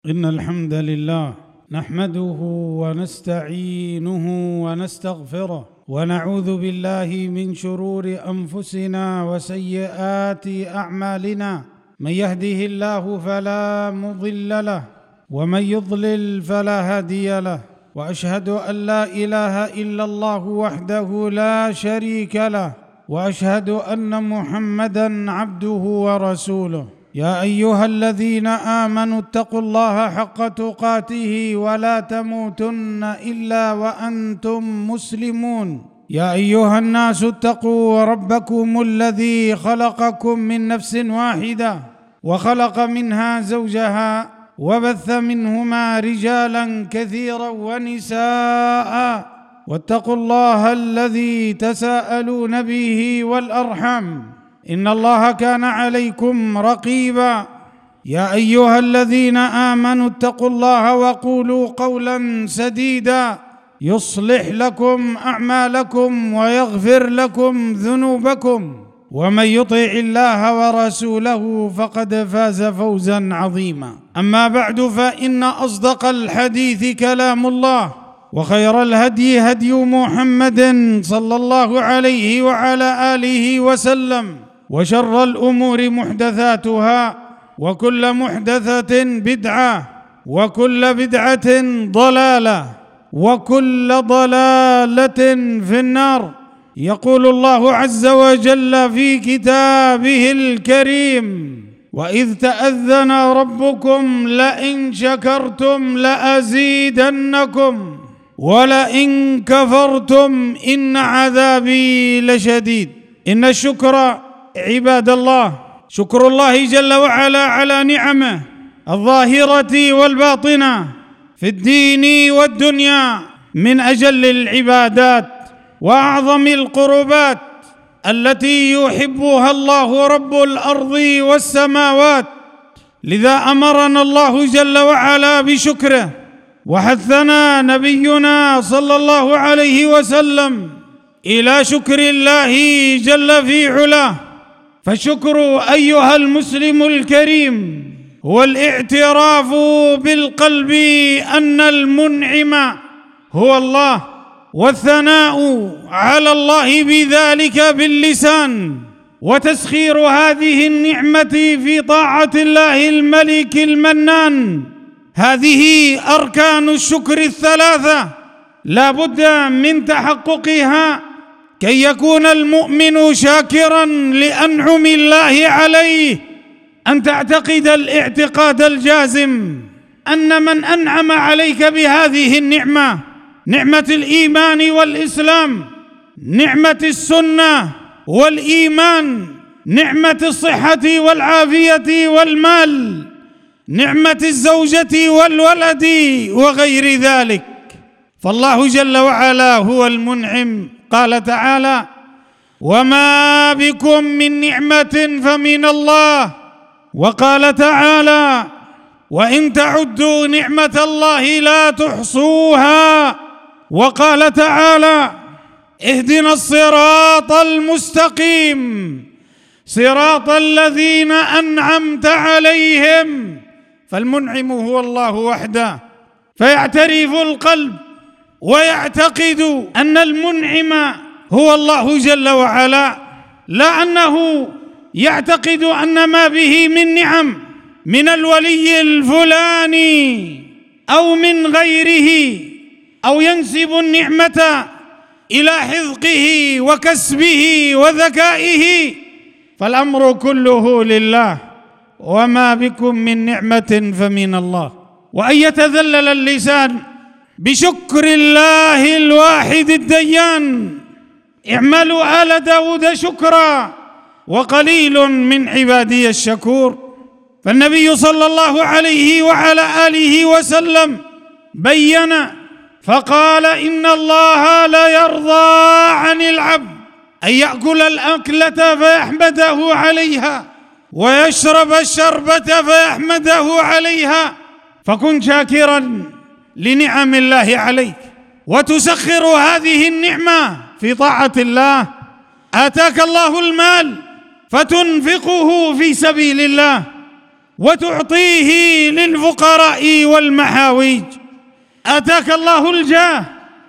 إن الحمد لله نحمده ونستعينه ونستغفره ونعوذ بالله من شرور أنفسنا وسيئات أعمالنا. من يهده الله فلا مضل له ومن يضلل فلا هادي له، وأشهد أن لا إله إلا الله وحده لا شريك له، وأشهد أن محمدًا عبده ورسوله. يا أيها الذين آمنوا اتقوا الله حق تقاته ولا تموتن إلا وأنتم مسلمون. يا أيها الناس اتقوا ربكم الذي خلقكم من نفس واحدة وخلق منها زوجها وبث منهما رجالا كثيرا ونساء، واتقوا الله الذي تساءلون به والأرحام، إن الله كان عليكم رقيبا. يا أيها الذين آمنوا اتقوا الله وقولوا قولا سديدا يصلح لكم أعمالكم ويغفر لكم ذنوبكم، ومن يطع الله ورسوله فقد فاز فوزا عظيما. أما بعد، فإن أصدق الحديث كلام الله، وخير الهدي هدي محمد صلى الله عليه وعلى آله وسلم، وشر الأمور محدثاتها، وكل محدثة بدعة، وكل بدعة ضلالة، وكل ضلالة في النار. يقول الله عز وجل في كتابه الكريم: وإذ تأذن ربكم لئن شكرتم لأزيدنكم ولئن كفرتم إن عذابي لشديد. إن الشكر عباد الله، شكر الله جل وعلا على نعمه الظاهرة والباطنة في الدين والدنيا من أجل العبادات وأعظم القربات التي يحبها الله رب الأرض والسماوات. لذا أمرنا الله جل وعلا بشكره، وحثنا نبينا صلى الله عليه وسلم إلى شكر الله جل في علاه. فالشكر أيها المسلم الكريم هو الاعتراف بالقلب أن المنعم هو الله، والثناء على الله بذلك باللسان، وتسخير هذه النعمة في طاعة الله الملك المنان. هذه أركان الشكر الثلاثة لا بد من تحققها كي يكون المؤمن شاكرا لأنعم الله عليه. أن تعتقد الاعتقاد الجازم أن من أنعم عليك بهذه النعمة، نعمة الإيمان والإسلام، نعمة السنة والإيمان، نعمة الصحة والعافية والمال، نعمة الزوجة والولد وغير ذلك، فالله جل وعلا هو المنعم. قال تعالى: وما بكم من نعمة فمن الله. وقال تعالى: وإن تعدوا نعمة الله لا تحصوها. وقال تعالى: اهدنا الصراط المستقيم صراط الذين أنعمت عليهم. فالمنعم هو الله وحده، فيعترف القلب ويعتقد أن المنعم هو الله جل وعلا، لا أنه يعتقد أن ما به من نعم من الولي الفلاني أو من غيره، أو ينسب النعمة إلى حذقه وكسبه وذكائه، فالأمر كله لله. وما بكم من نعمة فمن الله. وأن يتذلل اللسان بشكر الله الواحد الديان. اعملوا آل داود شكرا وقليل من عبادي الشكور. فالنبي صلى الله عليه وعلى آله وسلم بين فقال: إن الله لا يرضى عن العبد أن يأكل الأكلة فيحمده عليها ويشرب الشربة فيحمده عليها. فكن شاكرا لنعم الله عليك، وتسخر هذه النعمة في طاعة الله. آتاك الله المال فتنفقه في سبيل الله، وتعطيه للفقراء والمحاويج. آتاك الله الجاه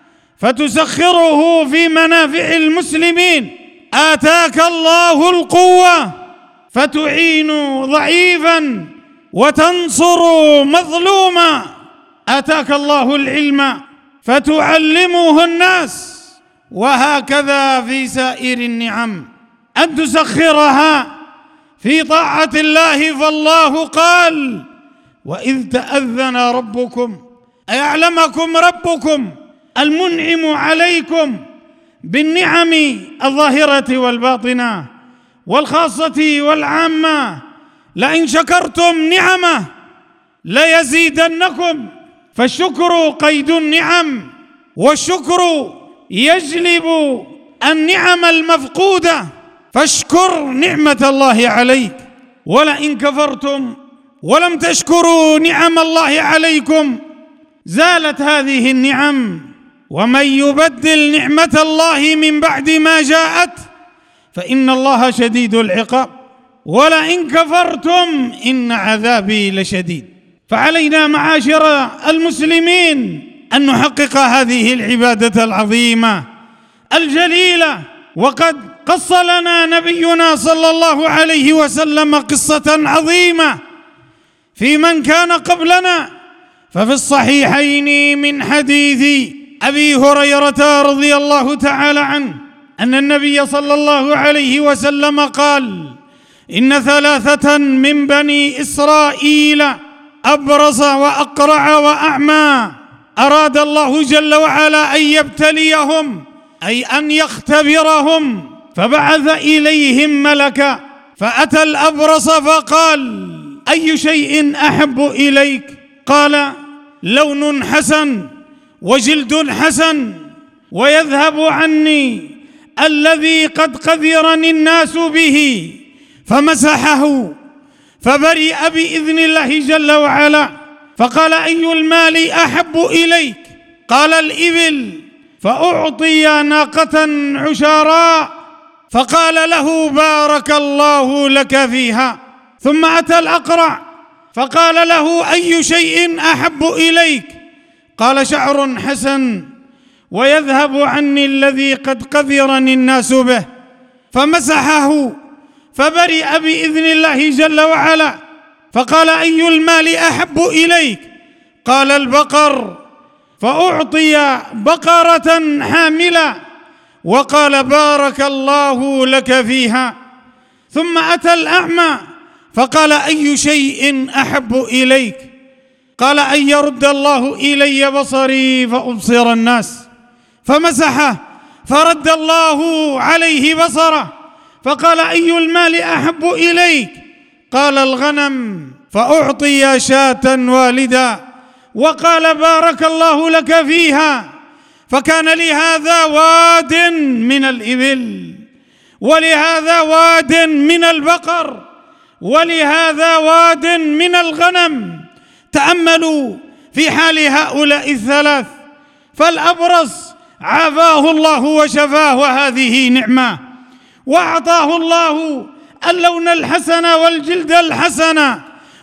فتسخره في منافع المسلمين. آتاك الله القوة فتعين ضعيفا وتنصر مظلوما. آتاك الله العلم فتعلمه الناس. وهكذا في سائر النعم أن تسخرها في طاعة الله. فالله قال: وإذ تأذن ربكم، أيعلمكم ربكم المنعم عليكم بالنعم الظاهرة والباطنة والخاصة والعامة، لئن شكرتم نعمه ليزيدنكم. فالشكر قيد النعم، والشكر يجلب النعم المفقودة. فاشكر نعمة الله عليك. ولئن كفرتم ولم تشكروا نعم الله عليكم زالت هذه النعم. ومن يبدل نعمة الله من بعد ما جاءت فإن الله شديد العقاب. ولئن كفرتم إن عذابي لشديد. فعلينا معاشر المسلمين أن نحقق هذه العبادة العظيمة الجليلة. وقد قص لنا نبينا صلى الله عليه وسلم قصة عظيمة في من كان قبلنا. ففي الصحيحين من حديث أبي هريرة رضي الله تعالى عنه أن النبي صلى الله عليه وسلم قال: إن ثلاثة من بني إسرائيل أبرص وأقرع وأعمى أراد الله جل وعلا أن يبتليهم، أي أن يختبرهم، فبعث إليهم ملكا فأتى الأبرص فقال: أي شيء أحب إليك؟ قال: لون حسن وجلد حسن ويذهب عني الذي قد قذرني الناس به. فمسحه فبرئ بإذن الله جل وعلا. فقال: أي المال أحب إليك؟ قال: الإبل. فأعطي ناقة عشاراء فقال له: بارك الله لك فيها. ثم أتى الأقرع فقال له: أي شيء أحب إليك؟ قال: شعر حسن ويذهب عني الذي قد قذرني الناس به. فمسحه فبرئ بإذن الله جل وعلا. فقال: أي المال أحب إليك؟ قال: البقر. فأعطي بقرة حاملة وقال: بارك الله لك فيها. ثم أتى الأعمى فقال: أي شيء أحب إليك؟ قال: أن يرد الله إلي بصري فأبصر الناس. فمسحه فرد الله عليه بصره. فقال: أي المال أحب إليك؟ قال: الغنم. فأعطي شاة والدا وقال: بارك الله لك فيها. فكان لهذا واد من الإبل، ولهذا واد من البقر، ولهذا واد من الغنم. تأملوا في حال هؤلاء الثلاث. فالأبرص عافاه الله وشفاه، وهذه نعمة. وأعطاه الله اللون الحسن والجلد الحسن،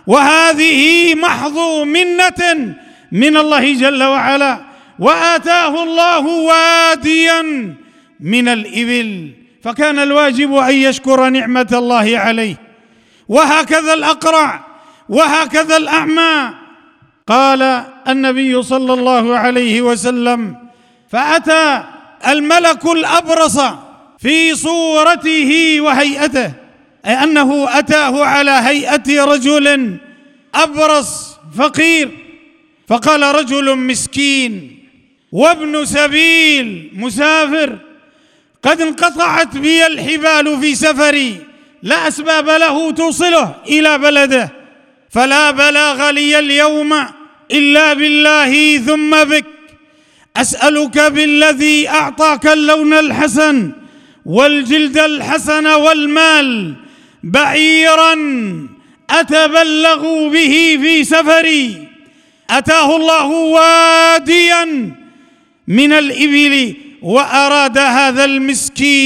وهذه محض منة من الله جل وعلا. وآتاه الله واديا من الإبل، فكان الواجب أن يشكر نعمة الله عليه. وهكذا الأقرع، وهكذا الأعمى. قال النبي صلى الله عليه وسلم: فأتى الملك الأبرص في صورته وهيئته، أي أنه أتاه على هيئة رجل أبرص فقير. فقال: رجل مسكين وابن سبيل مسافر، قد انقطعت بي الحبال في سفري، لا أسباب له توصله إلى بلده، فلا بلاغ لي اليوم إلا بالله ثم بك. أسألك بالذي أعطاك اللون الحسن والجلد الحسن والمال بعيرا أتبلغ به في سفري. أتاه الله واديا من الإبل، وأراد هذا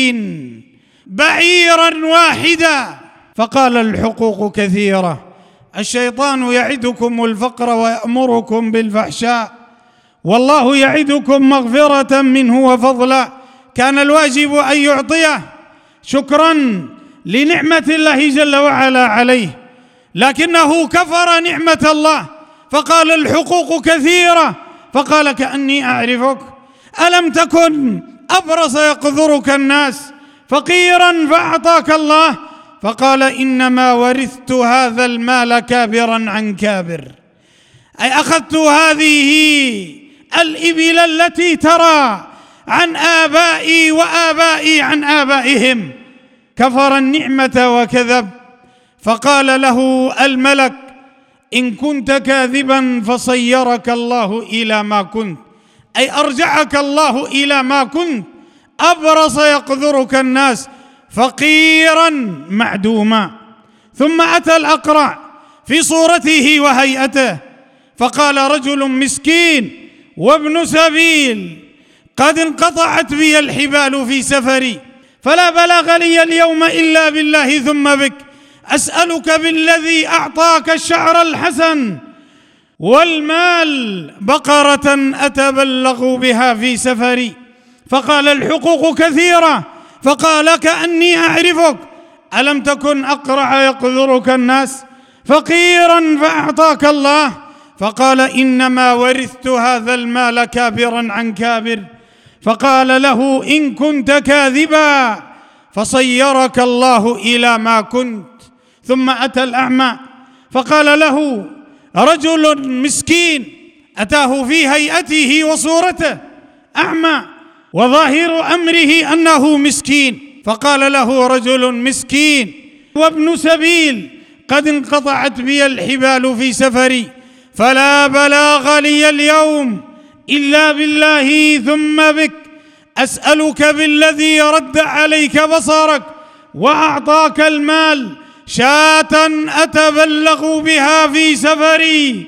المسكين بعيرا واحدا. فقال: الحقوق كثيرة، الشيطان يعدكم الفقر ويأمركم بالفحشاء، والله يعدكم مغفرة منه وفضلا. كان الواجب أن يعطيه شكرا لنعمة الله جل وعلا عليه، لكنه كفر نعمة الله فقال الحقوق كثيرة، فقال كأني أعرفك، ألم تكن أبرص يقذرك الناس فقيرا فأعطاك الله، فقال إنما ورثت هذا المال كابرا عن كابر، أي أخذت هذه الإبل التي ترى عن آبائي وآبائي عن آبائهم. كفر النعمة وكذب. فقال له الملك إن كنت كاذبا فصيرك الله إلى ما كنت، أي أرجعك الله إلى ما كنت، أبرص يقذرك الناس فقيرا معدوما. ثم أتى الأقرع في صورته وهيئته فقال رجل مسكين وابن سبيل قد انقطعت بي الحبال في سفري، فلا بلاغ لي اليوم إلا بالله ثم بك، أسألك بالذي أعطاك الشعر الحسن والمال بقرة أتبلغ بها في سفري. فقال الحقوق كثيرة، فقال كأني أعرفك، ألم تكن أقرع يقذرك الناس فقيرا فأعطاك الله، فقال إنما ورثت هذا المال كابرا عن كابر. فقال له إن كنت كاذبا فصيرك الله إلى ما كنت. ثم أتى الأعمى فقال له رجل مسكين أتاه في هيئته وصورته أعمى وظاهر أمره أنه مسكين، فقال له رجل مسكين وابن سبيل قد انقطعت بي الحبال في سفري، فلا بلاغ لي اليوم إلا بالله ثم بك، أسألك بالذي رد عليك بصرك وأعطاك المال شاة أتبلغ بها في سفري،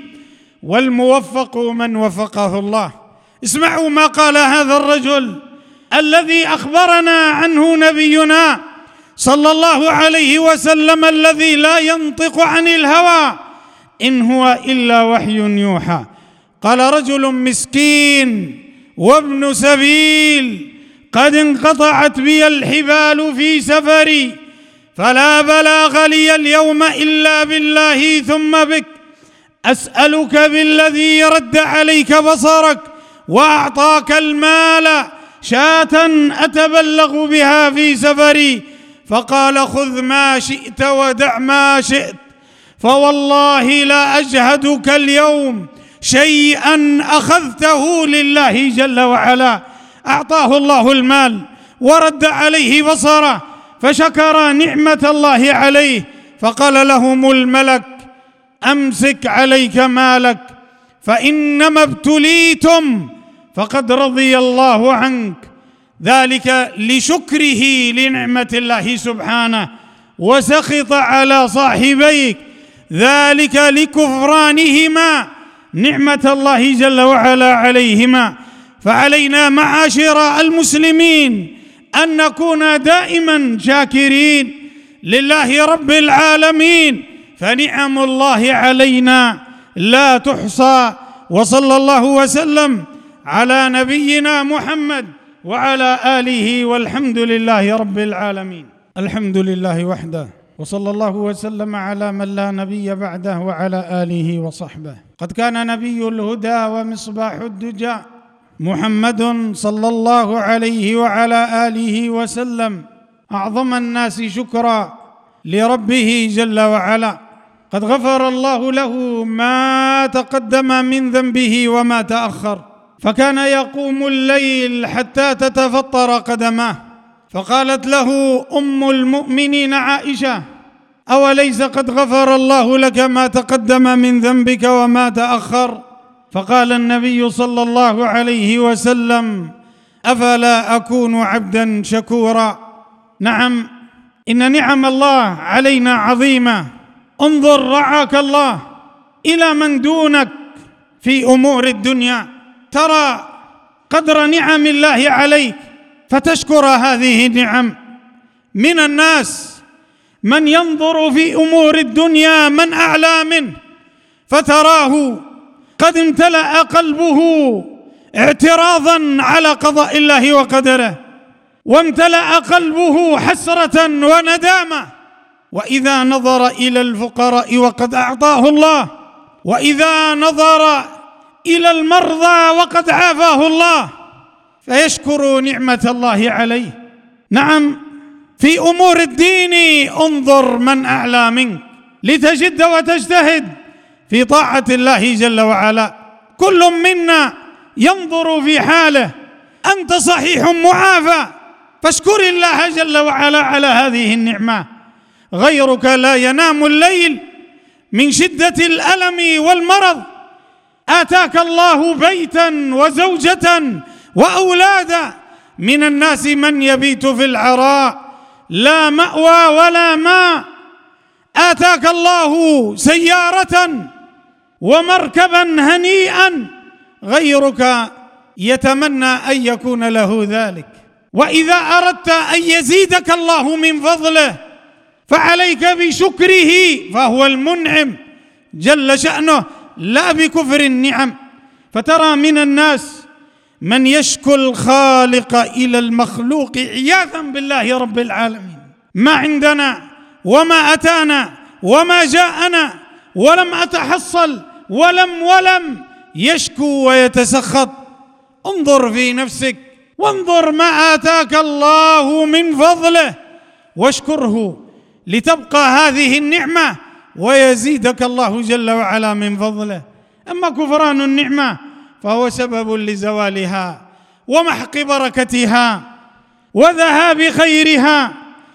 والموفق من وفقه الله. اسمعوا ما قال هذا الرجل الذي أخبرنا عنه نبينا صلى الله عليه وسلم، الذي لا ينطق عن الهوى إن هو إلا وحي يوحى. قال رجل مسكين وابن سبيل قد انقطعت بي الحبال في سفري، فلا بلاغ لي اليوم إلا بالله ثم بك، أسألك بالذي رد عليك بصرك وأعطاك المال شاة أتبلغ بها في سفري. فقال خذ ما شئت ودع ما شئت، فوالله لا أجهدك اليوم شيئا أخذته لله جل وعلا. أعطاه الله المال ورد عليه بصره فشكر نعمة الله عليه، فقال لهم الملك أمسك عليك مالك فإنما ابتليتم فقد رضي الله عنك، ذلك لشكره لنعمة الله سبحانه، وسخط على صاحبيك ذلك لكفرانهما نعمة الله جل وعلا عليهما. فعلينا معاشر المسلمين أن نكون دائما شاكرين لله رب العالمين، فنعم الله علينا لا تحصى. وصلى الله وسلم على نبينا محمد وعلى آله، والحمد لله رب العالمين. الحمد لله وحده، وصلى الله وسلم على من لا نبي بعده وعلى آله وصحبه. قد كان نبي الهدى ومصباح الدجى محمد صلى الله عليه وعلى آله وسلم أعظم الناس شكرا لربه جل وعلا. قد غفر الله له ما تقدم من ذنبه وما تأخر، فكان يقوم الليل حتى تتفطر قدماه، فقالت له أم المؤمنين عائشة أوليس قد غفر الله لك ما تقدم من ذنبك وما تأخر؟ فقال النبي صلى الله عليه وسلم أفلا أكون عبدا شكورا؟ نعم، إن نعم الله علينا عظيمة. انظر رعاك الله إلى من دونك في أمور الدنيا، ترى قدر نعم الله عليك فتشكر هذه النعم. من الناس من ينظر في أمور الدنيا من أعلى منه، فتراه قد امتلأ قلبه اعتراضا على قضاء الله وقدره، وامتلأ قلبه حسرة وندامة. وإذا نظر إلى الفقراء وقد أعطاه الله، وإذا نظر إلى المرضى وقد عافاه الله، فيشكر نعمة الله عليه. نعم، في أمور الدين انظر من أعلى منك لتجد وتجتهد في طاعة الله جل وعلا. كل منا ينظر في حاله، أنت صحيح معافى، فاشكر الله جل وعلا على هذه النعمة. غيرك لا ينام الليل من شدة الألم والمرض، آتاك الله بيتا وزوجة وأولادا. من الناس من يبيت في العراء لا مأوى ولا ماء، آتاك الله سيارة ومركبا هنيئا، غيرك يتمنى أن يكون له ذلك. وإذا أردت أن يزيدك الله من فضله فعليك بشكره، فهو المنعم جل شأنه لا بكفر النعم. فترى من الناس من يشكو الخالق إلى المخلوق عياذا بالله رب العالمين. ما عندنا وما أتانا وما جاءنا ولم أتحصل ولم يشكو ويتسخط. انظر في نفسك وانظر ما آتاك الله من فضله واشكره لتبقى هذه النعمة ويزيدك الله جل وعلا من فضله. أما كفران النعمة فهو سبب لزوالها ومحق بركتها وذهاب خيرها.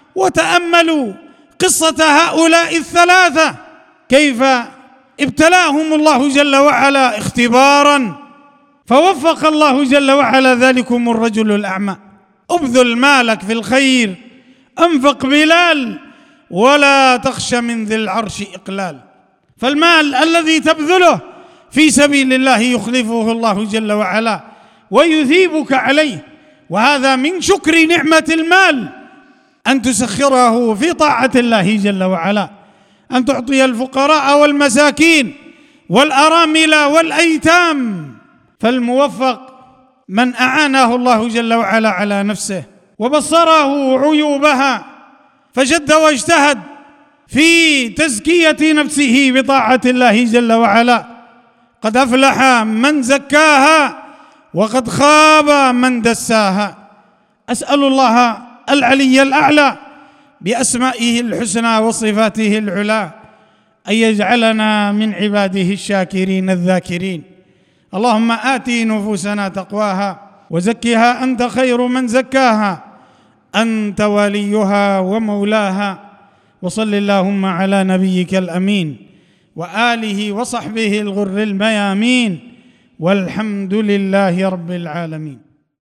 وتأملوا قصة هؤلاء الثلاثة كيف ابتلاهم الله جل وعلا اختبارا، فوفق الله جل وعلا ذلكم الرجل الأعمى. ابذل مالك في الخير، أنفق بلال ولا تخش من ذي العرش إقلال. فالمال الذي تبذله في سبيل الله يخلفه الله جل وعلا ويثيبك عليه. وهذا من شكر نعمة المال أن تسخره في طاعة الله جل وعلا، أن تعطي الفقراء والمساكين والأرامل والأيتام. فالموفق من أعانه الله جل وعلا على نفسه وبصره عيوبها فجد واجتهد في تزكية نفسه بطاعة الله جل وعلا. قد أفلح من زكاها وقد خاب من دساها. أسأل الله العلي الأعلى بأسمائه الحسنى وصفاته العلى أن يجعلنا من عباده الشاكرين الذاكرين. اللهم آت نفوسنا تقواها وزكها أنت خير من زكاها، أنت وليها ومولاها. وصل اللهم على نبيك الأمين وآله وصحبه الغر الميامين، والحمد لله رب العالمين.